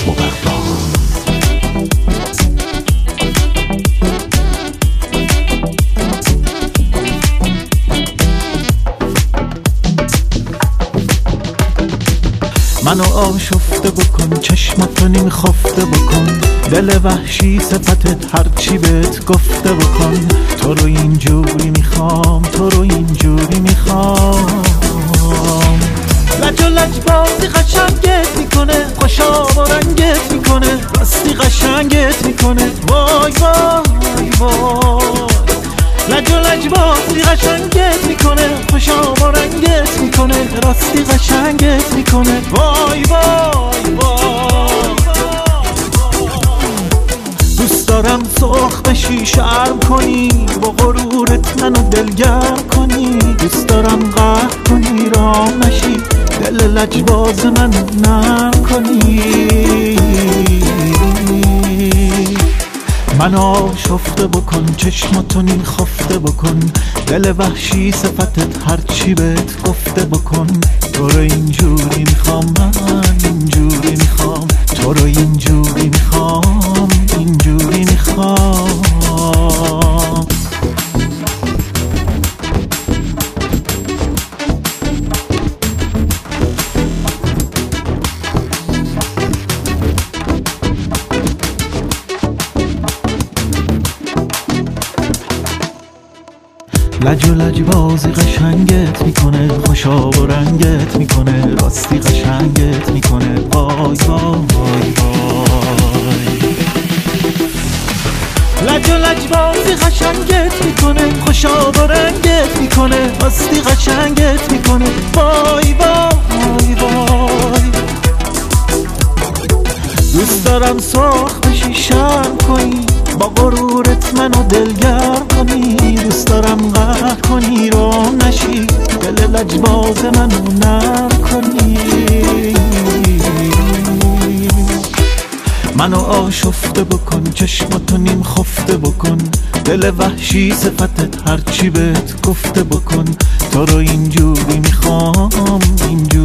منو آشفته بکن، چشماتو نیم خفته بکن، دل وحشی صفتت هرچی بهت گفته بکن. تو رو اینجوری میخوام، تو رو اینجوری میخوام. لج و لج بازی قشنگت میکنه، خوشاب و رنگت میکنه، راستی قشنگت میکنه. وای وای وای. لج و لج بازی قشنگت میکنه، خوشاب و رنگت میکنه، راستی قشنگت میکنه. وای وای وای. دوست دارم سرخ بشی، شرم کنی، با غرورت منو دلگرم کنی. دوست دارم قهر کنی، رام نشی، دل لجباز منو نرم کنی. منو آشفته بکن، چشماتو نیم خفته بکن، دل وحشی صفتت هرچی بهت گفته بکن. تو رو اینجوری میخوام، من اینجوری میخوام، تو رو اینجوری میخوام، اینجوری میخوام. لج و لج بازی قشنگت میکنه، خوشاب و رنگت میکنه، راستی قشنگت میکنه. وای وای وای. لج و لج بازی قشنگت میکنه، خوشاب و رنگت میکنه، راستی قشنگت میکنه. وای وای وای. دوست دارم سرخ بشی، شرم کنی، با غرورت منو دلگرم کنی. دوست دارم قهر کنی، رام نشی، دل لجباز منو نرم کنی. منو آشفته بکن، چشماتو نیم خفته بکن، دل وحشی صفتت هرچی بهت گفته بکن. تو رو اینجوری میخوام، اینجوری